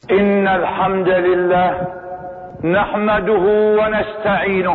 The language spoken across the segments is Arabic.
إن الحمد لله نحمده ونستعينه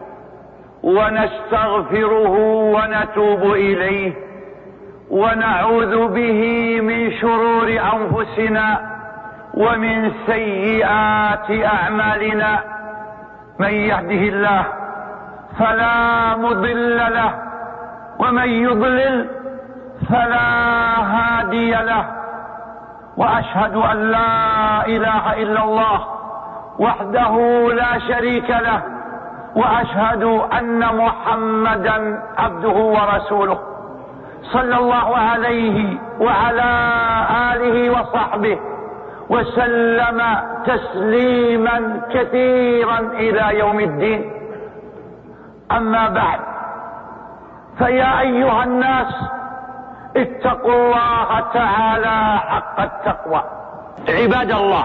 ونستغفره ونتوب إليه ونعوذ به من شرور أنفسنا ومن سيئات أعمالنا. من يهده الله فلا مضل له ومن يضلل فلا هادي له، وأشهد أن لا إله إلا الله وحده لا شريك له، وأشهد أن محمدا عبده ورسوله صلى الله عليه وعلى آله وصحبه وسلم تسليما كثيرا إلى يوم الدين. أما بعد، فيا أيها الناس اتقوا الله تعالى حق التقوى. عباد الله،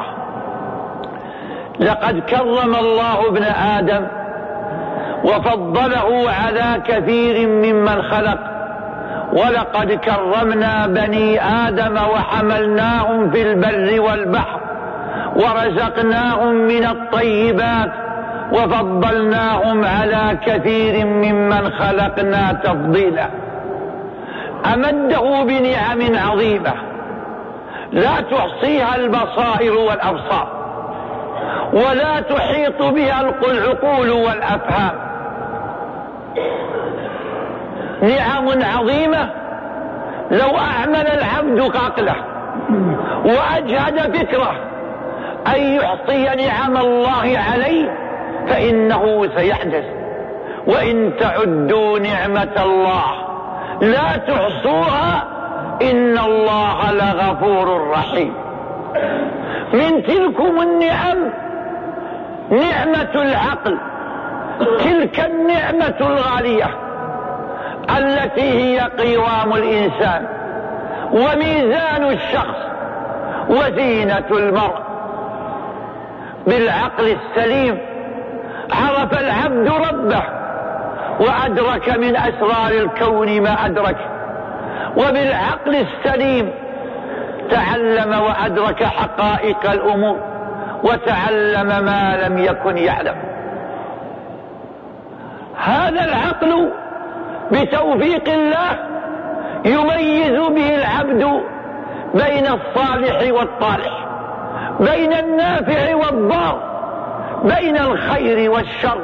لقد كرم الله ابن آدم وفضله على كثير ممن خلق، ولقد كرمنا بني آدم وحملناهم في البر والبحر ورزقناهم من الطيبات وفضلناهم على كثير ممن خلقنا تفضيلا. أمده بنعم عظيمة لا تحصيها البصائر والأبصار ولا تحيط بها العقول والأفهام. نعم عظيمة لو أعمل العبد عقله وأجهد فكره أن يحصي نعم الله عليه فإنه سيحدث. وإن تعدوا نعمة الله لا تحصوها إن الله لغفور رحيم. من تلكم النعم نعمة العقل، تلك النعمة الغالية التي هي قوام الإنسان وميزان الشخص وزينة المرء. بالعقل السليم عرف العبد ربه وأدرك من أسرار الكون ما أدرك، وبالعقل السليم تعلم وأدرك حقائق الأمور وتعلم ما لم يكن يعلم. هذا العقل بتوفيق الله يميز به العبد بين الصالح والطالح، بين النافع والضار، بين الخير والشر.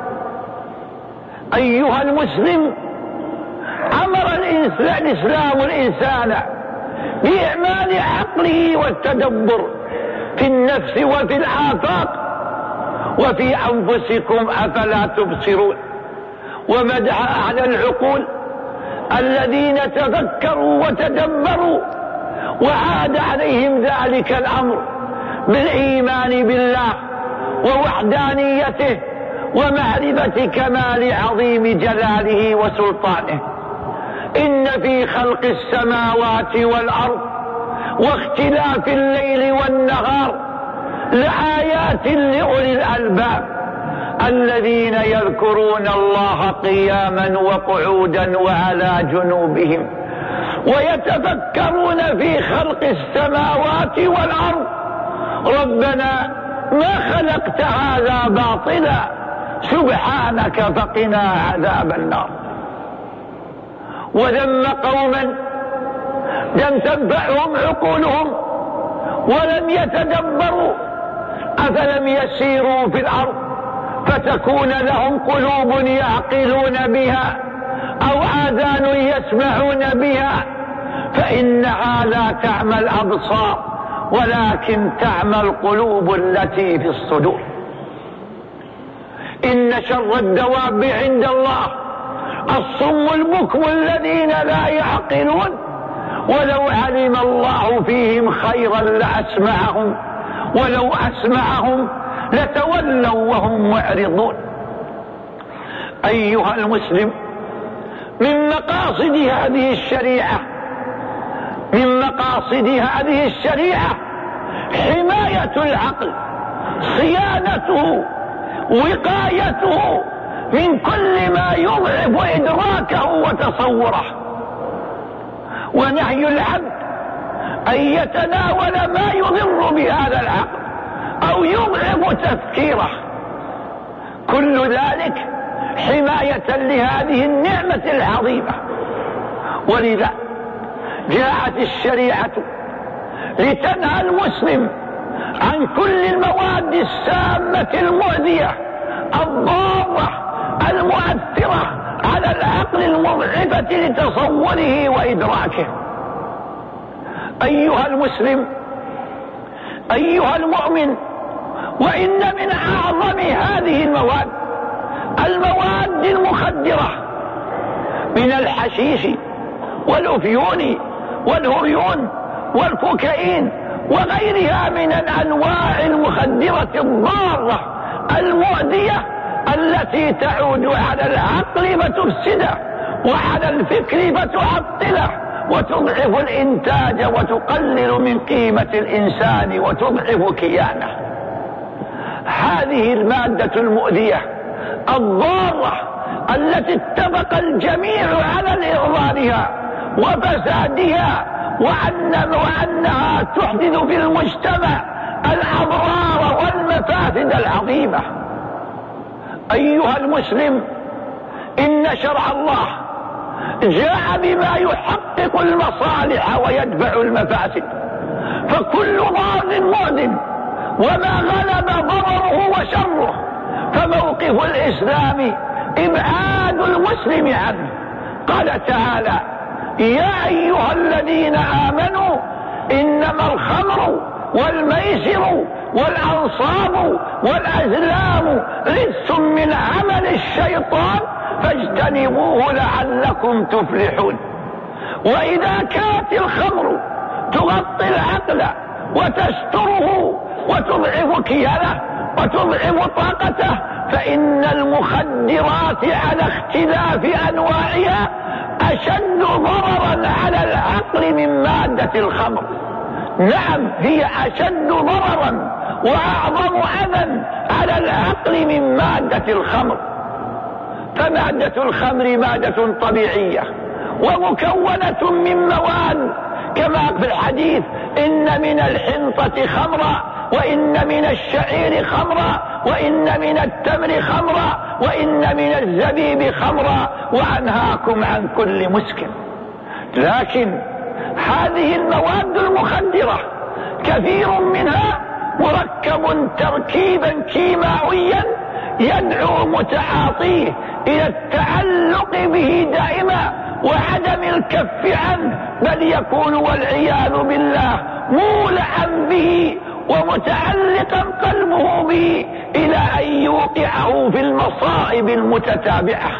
أيها المسلم، أمر الإسلام الإنسان بإعمال عقله والتدبر في النفس وفي الآفاق وفي أنفسكم أفلا تبصرون. ومدح أهل العقول الذين تفكروا وتدبروا وعاد عليهم ذلك الأمر بالإيمان بالله ووحدانيته ومعرفة كمال عظيم جلاله وسلطانه. إن في خلق السماوات والأرض واختلاف الليل والنهار لآيات لأولي الألباب الذين يذكرون الله قياما وقعودا وعلى جنوبهم ويتفكرون في خلق السماوات والأرض ربنا ما خلقت هذا باطلا سبحانك فقنا عذاب النار. وذم قوما لم تنفعهم عقولهم ولم يتدبروا أفلم يسيروا في الأرض فتكون لهم قلوب يعقلون بها أو آذان يسمعون بها فإنها لا تعمى الأبصار ولكن تعمى القلوب التي في الصدور. إن شر الدواب عند الله الصم البكم الذين لا يعقلون ولو علم الله فيهم خيرا لأسمعهم ولو أسمعهم لتولوا وهم معرضون. أيها المسلم، من مقاصد هذه الشريعة حماية العقل، صيانته، وقايته من كل ما يضعف إدراكه وتصوره، ونهي العبد أن يتناول ما يضر بهذا العقل أو يضعف تفكيره، كل ذلك حماية لهذه النعمة العظيمة. ولذا جاءت الشريعة لتنهى المسلم عن كل المواد السامة المؤذية الضارة المؤثرة على العقل المضعفة لتصوره وإدراكه. أيها المسلم، أيها المؤمن، وإن من أعظم هذه المواد المخدرة من الحشيش والأفيون والهريون والكوكايين وغيرها من الأنواع المخدرة الضارة المؤذية التي تعود على العقل فتفسده وعلى الفكر فتعطله وتضعف الإنتاج وتقلل من قيمة الإنسان وتضعف كيانه. هذه المادة المؤذية الضارة التي اتفق الجميع على إضرارها وفسادها وأنها تحدث في المجتمع الأضرار والمفاسد العظيمة. أيها المسلم، إن شرع الله جاء بما يحقق المصالح ويدفع المفاسد، فكل ضار مؤذن وما غلب ضرره وشره، فموقف الإسلام إبعاد المسلم عنه. قال تعالى: يا أيها الذين آمنوا إنما الخمر والميسر والأنصاب والأزلام رجس من عمل الشيطان فاجتنبوه لعلكم تفلحون. وإذا كانت الخمر تغطي العقل وتستره وتضعف كيانه وتضعف طاقته، فإن المخدرات على اختلاف أنواعها أشد ضررا على العقل من مادة الخمر. نعم، هي أشد ضررا وأعظم أذى على العقل من مادة الخمر. فمادة الخمر مادة طبيعية ومكونة من مواد، كما في الحديث: إن من الحنطة خمرا، وإن من الشعير خمرا، وإن من التمر خمرا، وإن من الزبيب خمرا، وأنهاكم عن كل مسكر. لكن هذه المواد المخدرة كثير منها مركب تركيبا كيماويا يدعو متعاطيه إلى التعلق به دائما وعدم الكف عنه، بل يكون والعياذ بالله مولعا به ومتعلقا قلبه به إلى أن يوقعه في المصائب المتتابعة.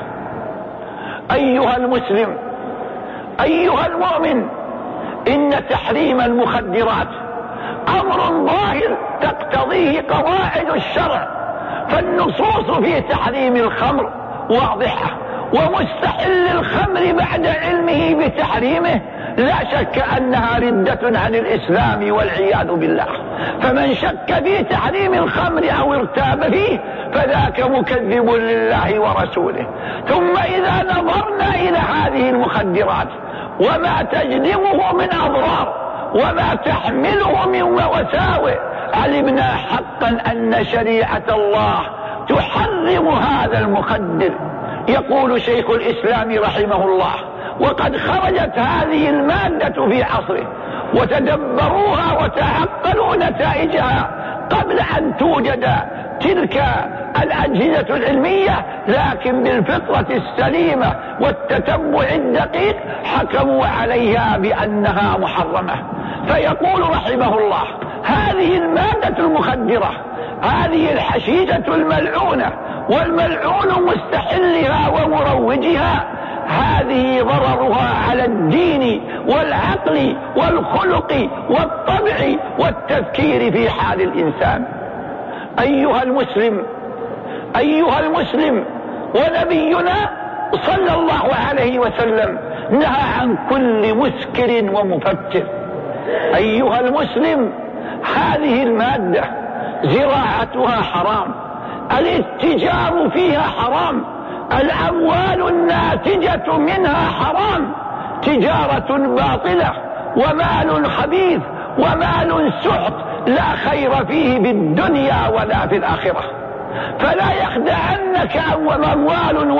أيها المسلم، أيها المؤمن، إن تحريم المخدرات أمر ظاهر تقتضيه قواعد الشرع، فالنصوص في تحريم الخمر واضحة، ومستحل الخمر بعد علمه بتحريمه لا شك أنها ردة عن الإسلام والعياذ بالله. فمن شك في تحريم الخمر أو ارتاب فيه فذاك مكذب لله ورسوله. ثم إذا نظرنا إلى هذه المخدرات وما تجلبه من أضرار وما تحمله من مساوئ، علمنا حقا أن شريعة الله تحرم هذا المخدر. يقول شيخ الإسلام رحمه الله: وقد خرجت هذه المادة في عصره وتدبروها وتعقلوا نتائجها قبل أن توجد تلك الأجهزة العلمية، لكن بالفطرة السليمة والتتبع الدقيق حكموا عليها بأنها محرمة. فيقول رحمه الله: هذه المادة المخدرة، هذه الحشيشة الملعونة والملعون مستحلها ومروجها، هذه ضررها على الدين والعقل والخلق والطبع والتفكير في حال الإنسان. أيها المسلم، أيها المسلم، ونبينا صلى الله عليه وسلم نهى عن كل مسكر ومفكر. أيها المسلم، هذه المادة زراعتها حرام، الاتجار فيها حرام، الأموال الناتجة منها حرام، تجارة باطلة ومال خبيث ومال سحت لا خير فيه في الدنيا ولا في الآخرة. فلا يخدعنك أموال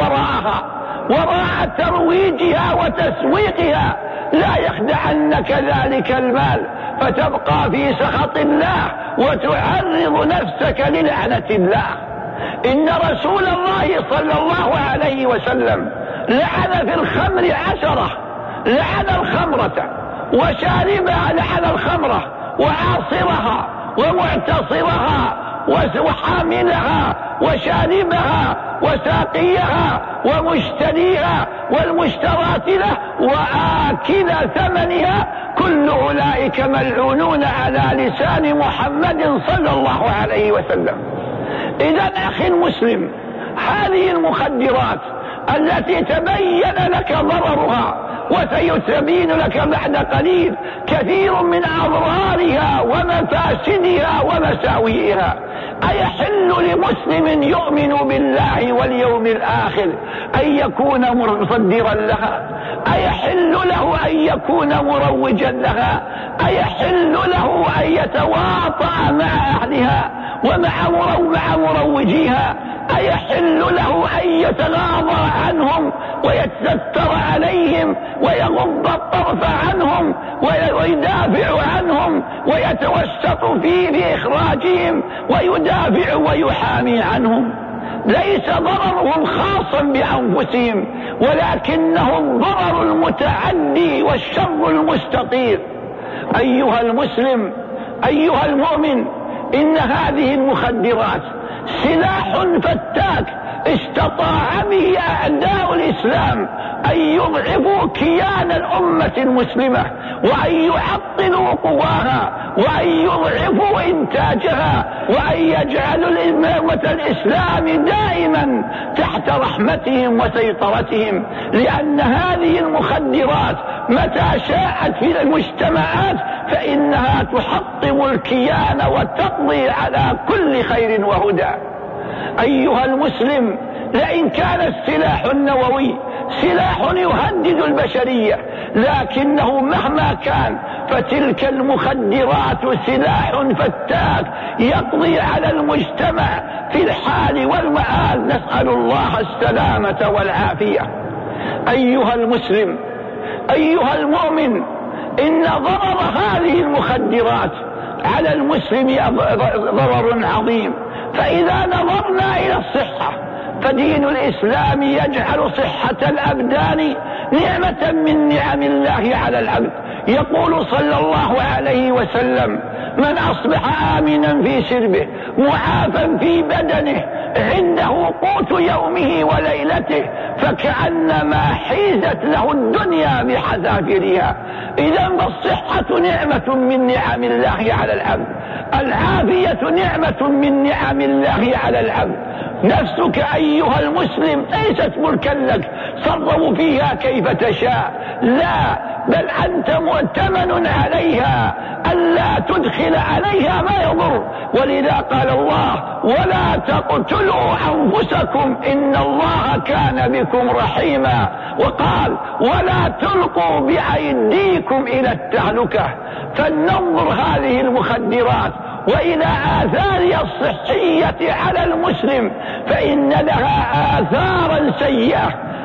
وراء ترويجها وتسويقها، لا يخدعنك ذلك المال فتبقى في سخط الله وتعرض نفسك للعنة الله. إن رسول الله صلى الله عليه وسلم لعن في الخمر 10، لعن الخمرة وشاربها، لعن الخمرة وعاصرها ومعتصرها وحاملها وشاربها وساقيها ومشتريها والمشترات له وآكل ثمنها، كل أولئك ملعونون على لسان محمد صلى الله عليه وسلم. إذا أخي المسلم، هذه المخدرات التي تبين لك ضررها وسيتبين لك بعد قليل كثير من أضرارها ومفاسدها ومساوئها، أيحل لمسلم يؤمن بالله واليوم الآخر أن يكون مصدرا لها؟ أيحل له أن يكون مروجا لها؟ أيحل له أن يتواطأ مع أهلها ومع مروجيها؟ أيحل له أن يتغاضى عنهم ويتستر عليهم ويغض الطرف عنهم ويدافع عنهم ويتوسط في إخراجهم ويدافع ويحامي عنهم؟ ليس ضررهم خاصا بأنفسهم، ولكنه الضرر المتعدي والشر المستطير. أيها المسلم، أيها المؤمن، إن هذه المخدرات سلاح فتاك استطاع به أعداء الإسلام أن يضعفوا كيان الأمة المسلمة وأن يعطلوا قواها وأن يضعفوا إنتاجها وأن يجعلوا الأمة الإسلام دائما تحت رحمتهم وسيطرتهم، لأن هذه المخدرات متى شاءت في المجتمعات فإنها تحطم الكيان وتقضي على كل خير وهدى. أيها المسلم، لئن كان السلاح النووي سلاح يهدد البشرية، لكنه مهما كان فتلك المخدرات سلاح فتاك يقضي على المجتمع في الحال والمآل، نسأل الله السلامة والعافية. أيها المسلم، أيها المؤمن، إن ضرر هذه المخدرات على المسلم ضرر عظيم. فإذا نظرنا إلى الصحة فدين الإسلام يجعل صحة الأبدان نعمة من نعم الله على العبد. يقول صلى الله عليه وسلم: من أصبح آمنا في سربه معافا في بدنه عنده قوت يومه وليلته فكأنما حيزت له الدنيا بحذافيرها. إذا فالصحة نعمة من نعم الله على العبد، العافية نعمة من نعم الله على العبد. نفسك أيها المسلم ليست ملكا لك صرف فيها كيف تشاء، لا، بل أنت مؤتمن عليها ألا تدخل عليها ما يضر. ولذا قال الله: ولا تقتلوا أنفسكم إن الله كان بكم رحيما. وقال: ولا تلقوا بأيديكم إلى التهلكة. فلننظر هذه المخدرات وإلى آثارها الصحية على المسلم، فإن لها آثارا سيئة،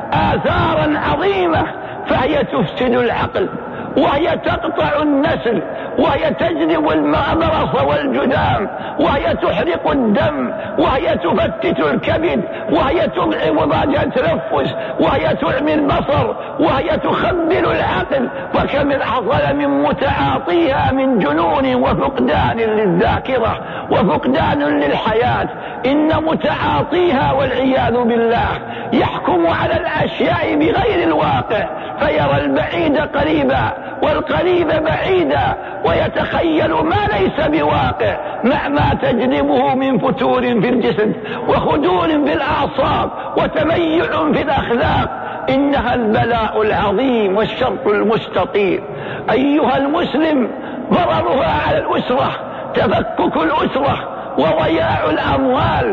آثارا عظيمة، فهي تفسد العقل، وهي تقطع النسل، وهي تجلب المرض والجذام، وهي تحرق الدم، وهي تفتت الكبد، وهي تضعف ضجة التنفس، وهي تعمي البصر، وهي تخبل العقل. وكم حصل من متعاطيها من جنون وفقدان للذاكرة وفقدان للحياة. إن متعاطيها والعياذ بالله يحكم على الأشياء بغير الواقع، فيرى البعيد قريبا والقريب بعيدا، ويتخيل ما ليس بواقع مع ما تجلبه من فتور في الجسد وخدور في الأعصاب وتميع في الأخلاق. إنها البلاء العظيم والشر المستطير. أيها المسلم، ضررها على الأسرة تفكك الأسرة وضياع الأموال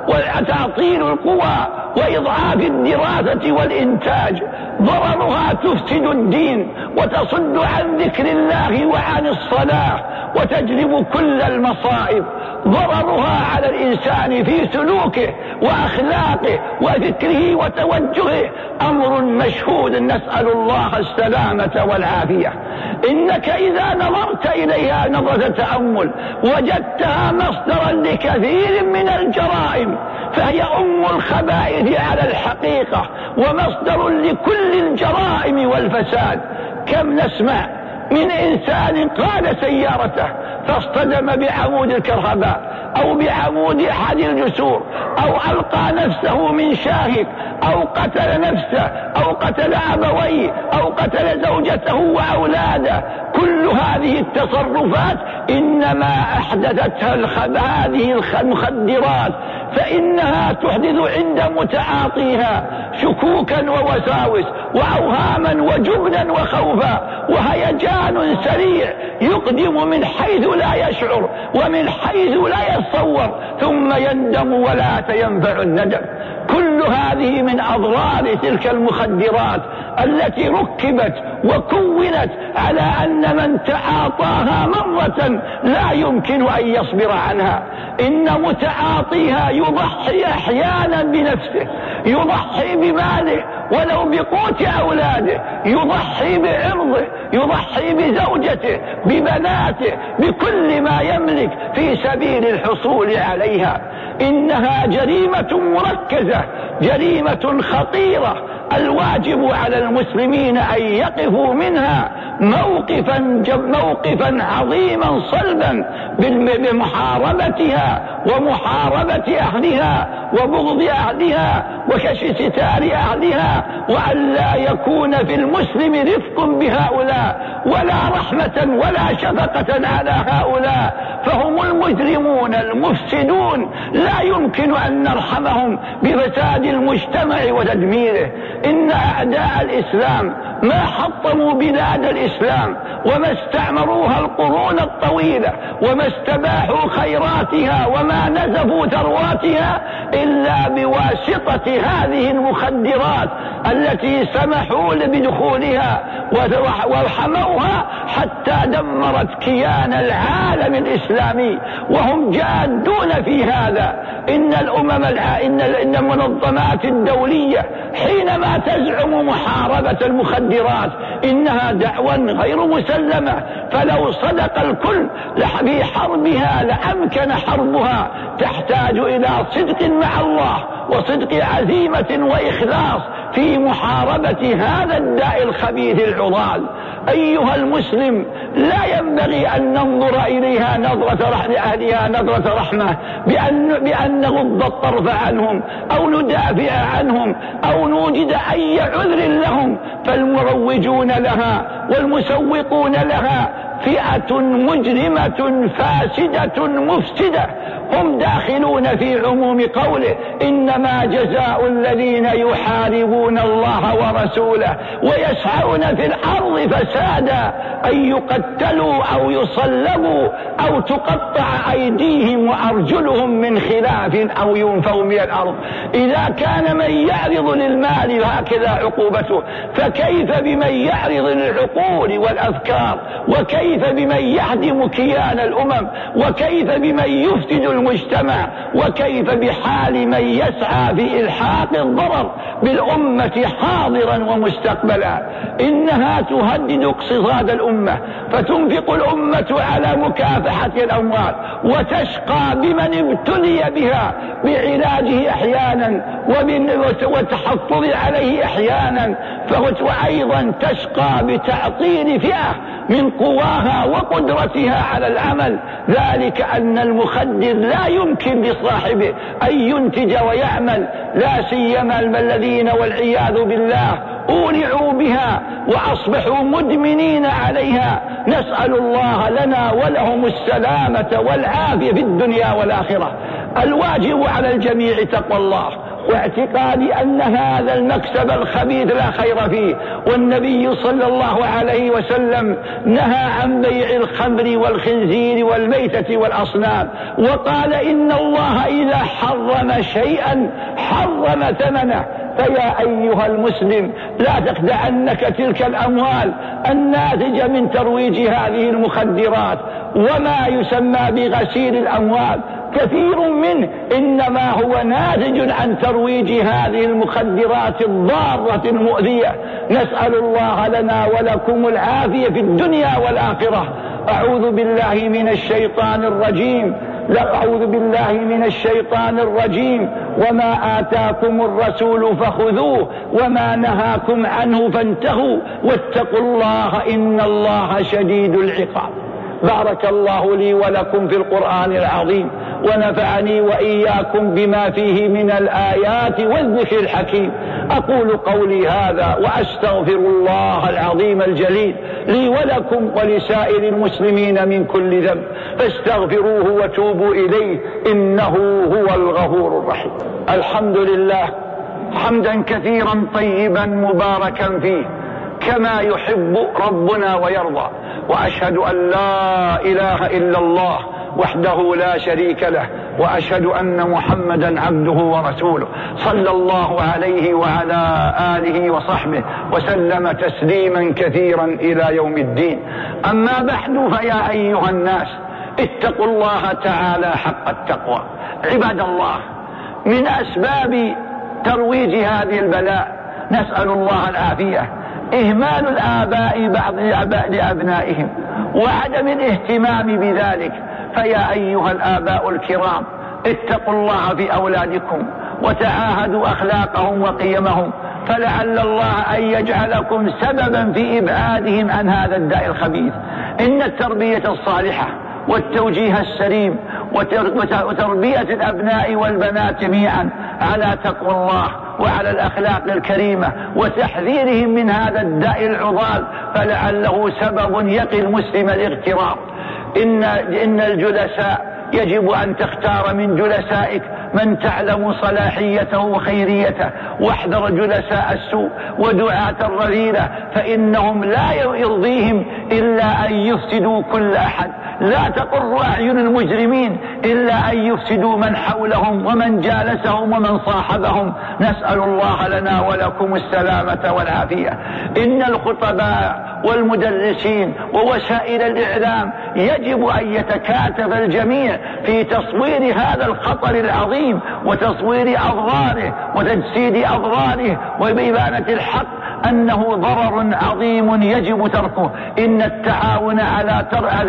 وتعطيل القوى وإضعاف الدراسة والإنتاج. ضررها تفسد الدين وتصد عن ذكر الله وعن الصلاة وتجلب كل المصائب. ضررها على الإنسان في سلوكه وأخلاقه وفكره وتوجهه أمر مشهود، نسأل الله السلامة والعافية. إنك إذا نظرت إليها نظرة تأمل وجدتها مصدرا لكثير من الجرائم، فهي أم الخبائث على الحقيقة ومصدر لكل الجرائم والفساد. كم نسمع من إنسان قاد سيارته فاصطدم بعمود الكهرباء أو بعمود أحد الجسور أو ألقى نفسه من شاهق أو قتل نفسه أو قتل أبويه أو قتل زوجته وأولاده. كل هذه التصرفات إنما أحدثتها هذه المخدرات، فإنها تحدث عند متعاطيها شكوكا ووساوس وأوهاما وجبنا وخوفا وهيجان سريع يقدم من حيث لا يشعر ومن حيث لا يتصور، ثم يندم ولا ينفع الندم. كل هذه من أضرار تلك المخدرات التي ركبت وكونت على أن من تعاطاها مرة لا يمكن أن يصبر عنها. إن متعاطيها يضحي أحيانا بنفسه، يضحي بماله ولو بقوت أولاده، يضحي بعرضه، يضحي بزوجته، ببناته، بكل ما يملك في سبيل الحصول عليها. إنها جريمة مركزة، جريمة خطيرة. الواجب على المسلمين أن يقفوا منها موقفا عظيما صلبا بمحاربتها ومحاربة أهلها وبغض أهلها وكشف ستار أهلها، وأن لا يكون في المسلم رفق بهؤلاء ولا رحمة ولا شفقة على هؤلاء، فهم المجرمون المفسدون، لا يمكن أن نرحمهم بفساد المجتمع وتدميره. إن أعداء الإسلام ما حطموا بلاد الإسلام وما استعمروها القرون الطويلة وما استباحوا خيراتها وما نزفوا ثرواتها إلا بواسطة هذه المخدرات التي سمحوا بدخولها وحموها حتى دمرت كيان العالم الإسلامي، وهم جادون في هذا. إن المنظمات الدولية حينما تزعم محاربة المخدرات إنها دعوة غير مسلمة، فلو صدق الكل في حربها لأمكن حربها. تحتاج إلى صدق مع الله وصدق عزيمة وإخلاص في محاربة هذا الداء الخبيث العضال. أيها المسلم، لا ينبغي أن ننظر إليها لأهلها نظرة رحمة بأن نغض الطرف عنهم أو ندافع عنهم أو نوجد أي عذر لهم، فالمروجون لها والمسوقون لها فئة مجرمة فاسدة مفسدة، هم داخلون في عموم قوله: إنما جزاء الذين يحاربون الله ورسوله ويسعون في الأرض فسادا أن يقتلوا أو يصلبوا أو تقطع أيديهم وأرجلهم من خلاف أو ينفوا من الأرض. إذا كان من يعرض للمال هكذا عقوبته، فكيف بمن يعرض للعقول والأفكار؟ وكيف بمن يهدم كيان الأمم؟ وكيف بمن يفسد المجتمع؟ وكيف بحال من يسعى في إلحاق الضرر بالأمة حاضرا ومستقبلا؟ إنها تهدد اقتصاد الأمة، فتنفق الأمة على مكافحة الأموال وتشقى بمن ابتلي بها بعلاجه أحيانا والتحفظ عليه أحيانا، وأيضا تشقى بتعطيل فئة من قواها وقدرتها على العمل. ذلك أن المخدر لا يمكن لصاحبه أن ينتج ويعمل، لا سيما الذين والعياذ بالله أولعوا بها وأصبحوا مدمنين عليها. نسأل الله لنا ولهم السلامة والعافية في الدنيا والآخرة. الواجب على الجميع تقوى الله واعتقاد أن هذا المكسب الخبيث لا خير فيه. والنبي صلى الله عليه وسلم نهى عن بيع الخمر والخنزير والميتة والأصنام، وقال إن الله إذا حرم شيئا حرم ثمنه. فيا أيها المسلم لا تخدعنك تلك الأموال الناتجة من ترويج هذه المخدرات وما يسمى بغسيل الأموال، كثير منه إنما هو ناتج عن ترويج هذه المخدرات الضارة المؤذية. نسأل الله لنا ولكم العافية في الدنيا والآخرة. أعوذ بالله من الشيطان الرجيم. أعوذ بالله من الشيطان الرجيم. وما آتاكم الرسول فخذوه وما نهاكم عنه فانتهوا واتقوا الله إن الله شديد العقاب. بارك الله لي ولكم في القرآن العظيم، ونفعني وإياكم بما فيه من الآيات والذكر الحكيم. أقول قولي هذا وأستغفر الله العظيم الجليل لي ولكم ولسائر المسلمين من كل ذنب، فاستغفروه وتوبوا إليه إنه هو الغفور الرحيم. الحمد لله حمدا كثيرا طيبا مباركا فيه كما يحب ربنا ويرضى، وأشهد أن لا إله إلا الله وحده لا شريك له، وأشهد أن محمدا عبده ورسوله صلى الله عليه وعلى آله وصحبه وسلم تسليما كثيرا إلى يوم الدين. أما بعد، فيا أيها الناس اتقوا الله تعالى حق التقوى. عباد الله، من أسباب ترويج هذه البلاء نسأل الله العافية إهمال الآباء بعض الآباء لأبنائهم وعدم الاهتمام بذلك. فيا أيها الآباء الكرام، اتقوا الله في أولادكم وتعاهدوا أخلاقهم وقيمهم، فلعل الله أن يجعلكم سببا في إبعادهم عن هذا الداء الخبيث. إن التربية الصالحة والتوجيه السليم وتربية الأبناء والبنات جميعا على تقوى الله وعلى الأخلاق الكريمة وتحذيرهم من هذا الداء العضال، فلعله سبب يقي المسلم الاغتراب. إن الجلساء يجب أن تختار من جلسائك من تعلم صلاحيته وخيريته، واحذر جلساء السوء ودعاة الرذيلة، فإنهم لا يرضيهم إلا أن يفسدوا كل أحد. لا تقر أعين المجرمين إلا أن يفسدوا من حولهم ومن جالسهم ومن صاحبهم. نسأل الله لنا ولكم السلامة والعافية. إن الخطباء والمدرسين ووسائل الإعلام يجب أن يتكاتف الجميع في تصوير هذا الخطر العظيم وتصوير أضراره وتجسيد أضراره وبإبانة الحق أنه ضرر عظيم يجب تركه. إن التعاون على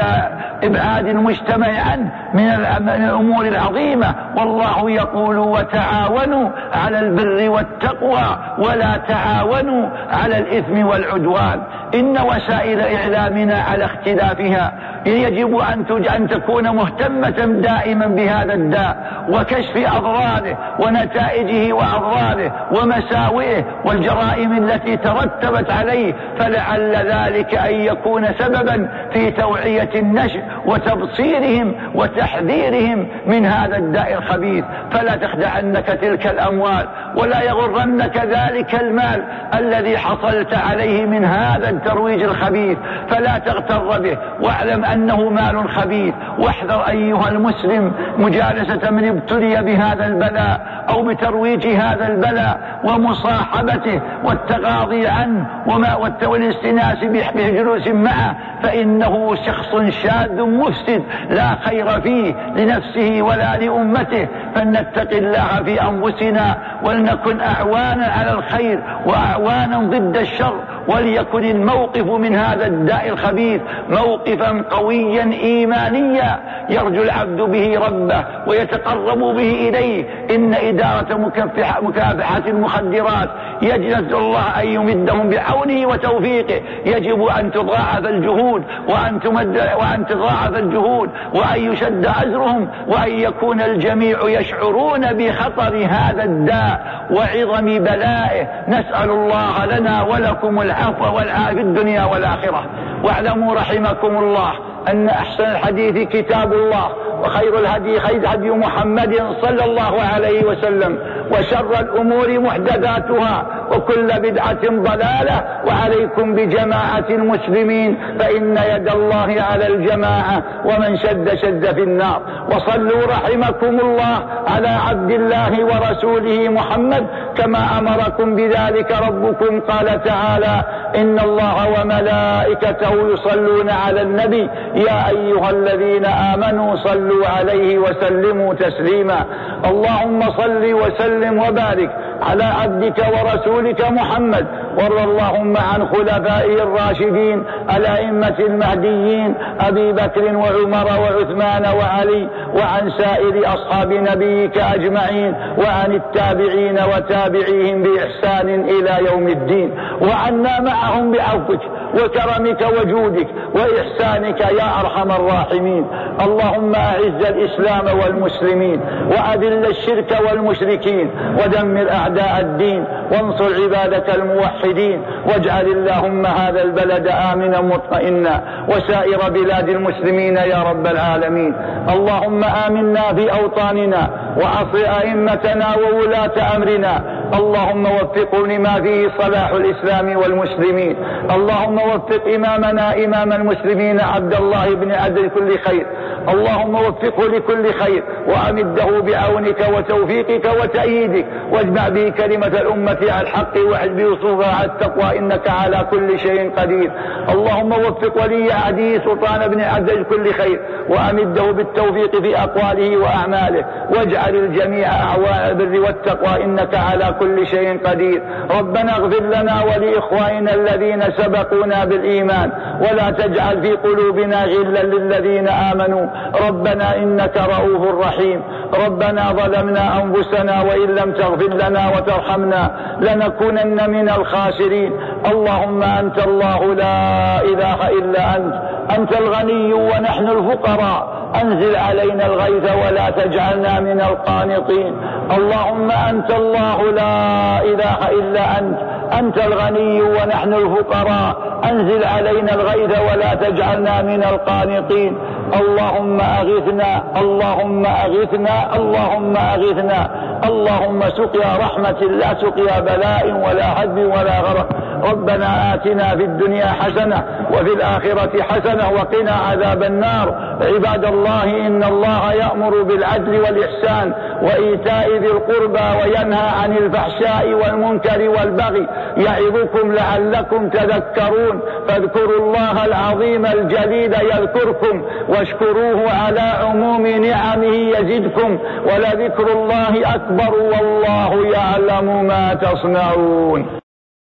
إبعاد المجتمع عنه من الأمور العظيمة، والله يقول وتعاونوا على البر والتقوى ولا تعاونوا على الإثم والعدوان. إن وسائل إعلامنا على اختلافها يجب أن تكون مهتمة دائما بهذا الداء وكشف أضراره ونتائجه وأضراره ومساوئه والجرائم التي ترتبت عليه، فلعل ذلك أن يكون سببا في توعية النشء وتبصيرهم وتحذيرهم من هذا الداء الخبيث. فلا تخدعنك تلك الأموال ولا يغرنك ذلك المال الذي حصلت عليه من هذا الترويج الخبيث، فلا تغتر به، واعلم أنه مال خبيث. واحذر أيها المسلم مجالسة من ابتلي بهذا البلاء أو بترويج هذا البلاء ومصاحبته والتغاضي عنه والاستناس بجلوس معه، فإنه شخص شاذ مفسد لا خير فيه لنفسه ولا لأمته. فلنتق الله في أنفسنا ولنكن أعوانا على الخير وأعوانا ضد الشر، وليكن الموقف من هذا الداء الخبيث موقفا قويا إيمانيا يرجو العبد به ربه ويتقرب به إليه. إن إدارة مكافحة المخدرات يجب الله أن يمدهم بعونه وتوفيقه. يجب أن تضاعف الجهود وأن تضاعف الجهود وأن يشد أزرهم وأن يكون الجميع يشعرون بخطر هذا الداء وعظم بلائه. نسأل الله لنا ولكم العفو والعافية في الدنيا والآخرة. واعلموا رحمكم الله أن أحسن الحديث كتاب الله، وخير الهدي هدي محمد صلى الله عليه وسلم، وشر الأمور محدثاتها وكل بدعة ضلالة. وعليكم بجماعة المسلمين فإن يد الله على الجماعة ومن شد شد في النار. وصلوا رحمكم الله على عبد الله ورسوله محمد كما أمركم بذلك ربكم. قال تعالى: إن الله وملائكته يصلون على النبي يا أيها الذين آمنوا صلوا عليه وسلموا تسليما. اللهم صل وسلم وبارك على عبدك ورسولك محمد، وارض اللهم عن خلفائه الراشدين الأئمة المهديين أبي بكر وعمر وعثمان وعلي، وعن سائر أصحاب نبيك أجمعين، وعن التابعين وتابعيهم بإحسان إلى يوم الدين، وعنا معهم بعفوك وكرمك وجودك وإحسانك يا أرحم الراحمين. اللهم أعز الإسلام والمسلمين وأذل الشرك والمشركين ودمر أعداء الدين وانصر عبادك الموحدين، واجعل اللهم هذا البلد آمنا مطمئنا وسائر بلاد المسلمين يا رب العالمين. اللهم آمنا في أوطاننا وأصل أئمتنا وولاة أمرنا. اللهم وفقه لما فيه صلاح الإسلام والمسلمين. اللهم وفق إمامنا إمام المسلمين عبد الله بن عدل كل خير. اللهم وفقه لكل خير وأمده بعونك وتوفيقك وتأييدك، واجمع به كلمة الأمة على الحق واحد بوصوفها على التقوى إنك على كل شيء قدير. اللهم وفق ولي عهده سلطان بن عدل كل خير وأمده بالتوفيق في أقواله وأعماله، واجعل الجميع أعوان البر والتقوى إنك على كل شيء قدير. ربنا اغفر لنا ولإخواننا الذين سبقونا بالإيمان ولا تجعل في قلوبنا غلا للذين آمنوا ربنا إنك رؤوف رحيم. ربنا ظلمنا أنفسنا وإن لم تغفر لنا وترحمنا لنكونن من الخاسرين. اللهم أنت الله لا إله إلا أنت الغني ونحن الفقراء، أنزل علينا الغيث ولا تجعلنا من القانطين. اللهم أنت الله لا إله إلا أنت الغني ونحن الفقراء، أنزل علينا الغيث ولا تجعلنا من القانطين. اللهم أغثنا اللهم أغثنا اللهم أغثنا. اللهم سقيا رحمة لا سقيا بلاء ولا هدم ولا غرق. ربنا آتنا في الدنيا حسنة وفي الآخرة حسنة وقنا عذاب النار. عباد الله، إن الله يأمر بالعدل والإحسان وإيتاء ذي القربى وينهى عن الفحشاء والمنكر والبغي يعظكم لعلكم تذكرون. فاذكروا الله العظيم الجليل يذكركم واشكروه على عموم نعمه يزدكم، ولذكر الله أكبر والله يعلم ما تصنعون.